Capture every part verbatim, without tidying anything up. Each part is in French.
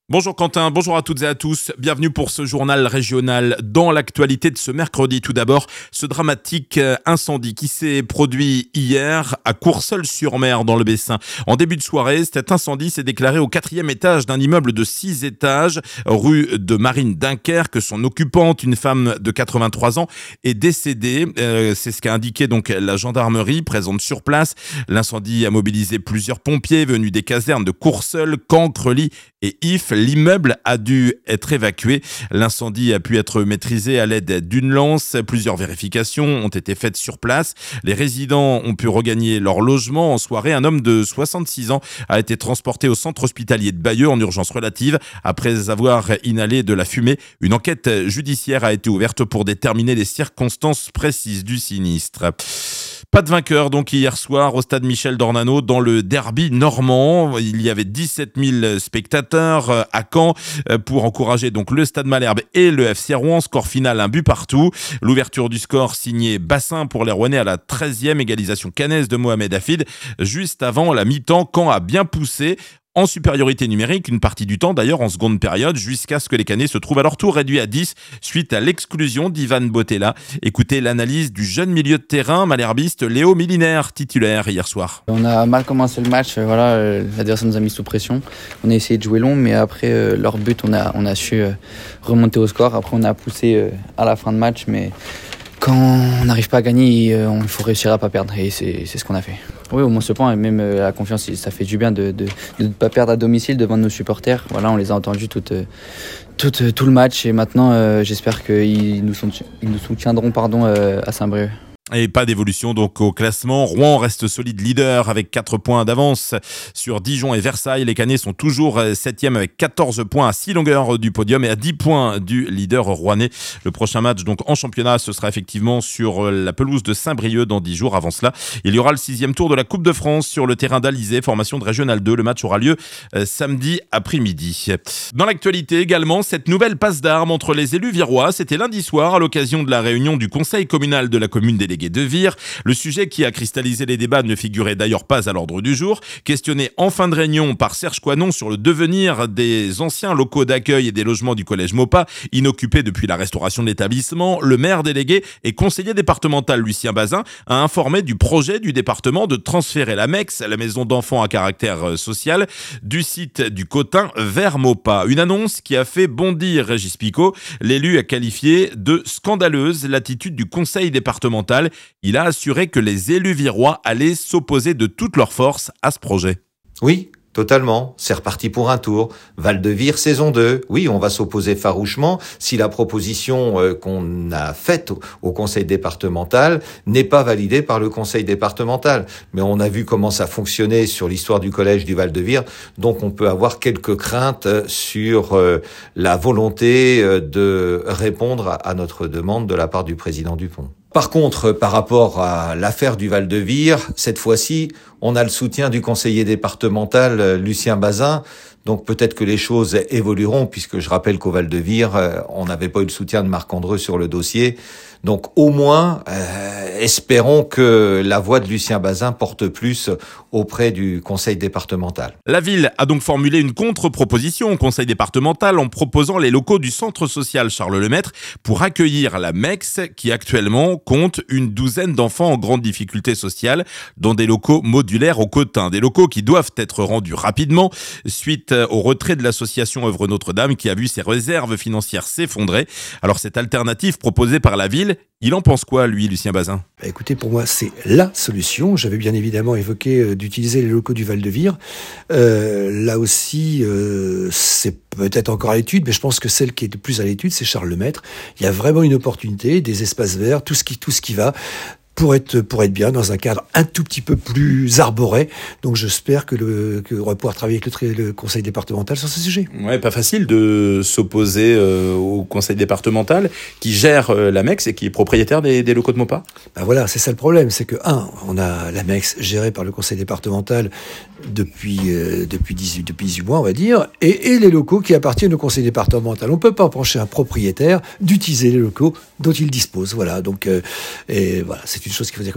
Bonjour Quentin, bonjour à toutes et à tous. Bienvenue pour ce journal régional. Dans l'actualité de ce mercredi, tout d'abord, ce dramatique incendie qui s'est produit hier à Courseulles-sur-Mer dans le Bessin. En début de soirée, cet incendie s'est déclaré au quatrième étage d'un immeuble de six étages, rue de Marine Dunkerque. Son occupante, une femme de quatre-vingt-trois ans, est décédée. Euh, c'est ce qu'a indiqué donc la gendarmerie présente sur place. L'incendie a mobilisé plusieurs pompiers venus des casernes de Courseulles, Caen, Creully et If. L'immeuble a dû être évacué. L'incendie a pu être maîtrisé à l'aide d'une lance. Plusieurs vérifications ont été faites sur place. Les résidents ont pu regagner leur logement. En soirée, un homme de soixante-six ans a été transporté au centre hospitalier de Bayeux en urgence relative après avoir inhalé de la fumée. Une enquête judiciaire a été ouverte pour déterminer les circonstances précises du sinistre. Pas de vainqueur donc hier soir au stade Michel Dornano dans le derby normand. Il y avait dix-sept mille spectateurs à Caen pour encourager donc le stade Malherbe et le F C Rouen. Score final, un but partout. L'ouverture du score signée Bassin pour les Rouennais à la treizième, égalisation caennaise de Mohamed Hafid. Juste avant la mi-temps, Caen a bien poussé en supériorité numérique, une partie du temps d'ailleurs en seconde période, jusqu'à ce que les Caennais se trouvent à leur tour réduits à dix suite à l'exclusion d'Ivan Botella. Écoutez l'analyse du jeune milieu de terrain malherbiste Léo Milinaire, titulaire hier soir. On a mal commencé le match, voilà, l'adversaire nous a mis sous pression. On a essayé de jouer long, mais après euh, leur but, on a, on a su euh, remonter au score. Après, on a poussé euh, à la fin de match, mais quand on n'arrive pas à gagner, il euh, faut réussir à pas perdre, et c'est, c'est ce qu'on a fait. Oui, au moins ce point, et même euh, la confiance, ça fait du bien de ne pas perdre à domicile devant nos supporters. Voilà, on les a entendus tout, euh, tout, euh, tout le match, et maintenant, euh, j'espère qu'ils nous, sont, ils nous soutiendront pardon, euh, à Saint-Brieuc. Et pas d'évolution donc au classement. Rouen reste solide leader avec quatre points d'avance sur Dijon et Versailles. Les Caennais sont toujours septième avec quatorze points à six longueurs du podium et à dix points du leader rouennais. Le prochain match donc en championnat, ce sera effectivement sur la pelouse de Saint-Brieuc dans dix jours. Avant cela, il y aura le sixième tour de la Coupe de France sur le terrain d'Alizé, formation de Régional deux. Le match aura lieu euh, samedi après-midi. Dans l'actualité également, cette nouvelle passe d'armes entre les élus virois, c'était lundi soir à l'occasion de la réunion du conseil communal de la commune déléguée de Vire. Le sujet qui a cristallisé les débats ne figurait d'ailleurs pas à l'ordre du jour. Questionné en fin de réunion par Serge Coinon sur le devenir des anciens locaux d'accueil et des logements du collège Maupas, inoccupés depuis la restauration de l'établissement, le maire délégué et conseiller départemental Lucien Bazin a informé du projet du département de transférer la MEX, la maison d'enfants à caractère social, du site du Cotin vers Maupas. Une annonce qui a fait bondir Régis Picot. L'élu a qualifié de scandaleuse l'attitude du conseil départemental. Il a assuré que les élus virois allaient s'opposer de toute leur force à ce projet. Oui, totalement. C'est reparti pour un tour. Val-de-Vire, saison deux. Oui, on va s'opposer farouchement si la proposition euh, qu'on a faite au, au conseil départemental n'est pas validée par le conseil départemental. Mais on a vu comment ça fonctionnait sur l'histoire du collège du Val-de-Vire, donc on peut avoir quelques craintes sur euh, la volonté euh, de répondre à, à notre demande de la part du président Dupont. Par contre, par rapport à l'affaire du Val-de-Vire, cette fois-ci, on a le soutien du conseiller départemental Lucien Bazin. Donc peut-être que les choses évolueront, puisque je rappelle qu'au Val-de-Vire, on n'avait pas eu le soutien de Marc Andreu sur le dossier. Donc au moins, euh, espérons que la voix de Lucien Bazin porte plus auprès du conseil départemental. La ville a donc formulé une contre-proposition au conseil départemental en proposant les locaux du centre social Charles Lemaître pour accueillir la MEX qui actuellement compte une douzaine d'enfants en grande difficulté sociale dans des locaux modulaires au Cotin. Des locaux qui doivent être rendus rapidement suite au retrait de l'association Œuvre Notre-Dame qui a vu ses réserves financières s'effondrer. Alors cette alternative proposée par la ville, il en pense quoi, lui, Lucien Bazin ? Bah écoutez, pour moi, c'est la solution. J'avais bien évidemment évoqué euh, d'utiliser les locaux du Val-de-Vire. Euh, là aussi, euh, c'est peut-être encore à l'étude, mais je pense que celle qui est le plus à l'étude, c'est Charles Lemaître. Il y a vraiment une opportunité, des espaces verts, tout ce qui, tout ce qui va. Pour être, pour être bien dans un cadre un tout petit peu plus arboré. Donc j'espère que le, que on va pouvoir travailler avec le, le conseil départemental sur ce sujet. Ouais, pas facile de s'opposer euh, au conseil départemental qui gère euh, la MEX et qui est propriétaire des, des locaux de Maupas. Ben voilà, c'est ça le problème, c'est que un, on a la MEX gérée par le conseil départemental depuis euh, depuis dix-huit, depuis dix-huit mois, on va dire, et, et les locaux qui appartiennent au conseil départemental. On peut pas empêcher un propriétaire d'utiliser les locaux dont il dispose. Voilà, donc euh, et voilà, c'est une chose qu'il faut dire comme ça.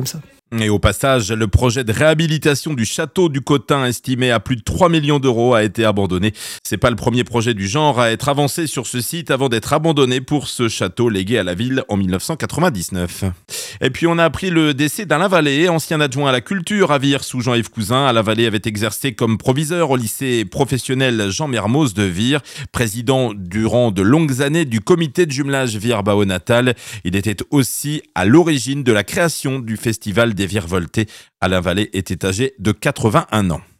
Et au passage, le projet de réhabilitation du château du Cotin, estimé à plus de trois millions d'euros, a été abandonné. C'est pas le premier projet du genre à être avancé sur ce site avant d'être abandonné pour ce château légué à la ville en mille neuf cent quatre-vingt-dix-neuf. Et puis on a appris le décès d'Alain Vallée, ancien adjoint à la culture à Vire sous Jean-Yves Cousin. Alain Vallée avait exercé comme proviseur au lycée professionnel Jean Mermoz de Vire, président durant de longues années du comité de jumelage Vire-Bao-Natal. Il était aussi à l'origine de la création du festival des Virevoltés. Alain Vallée était âgé de quatre-vingt-un ans.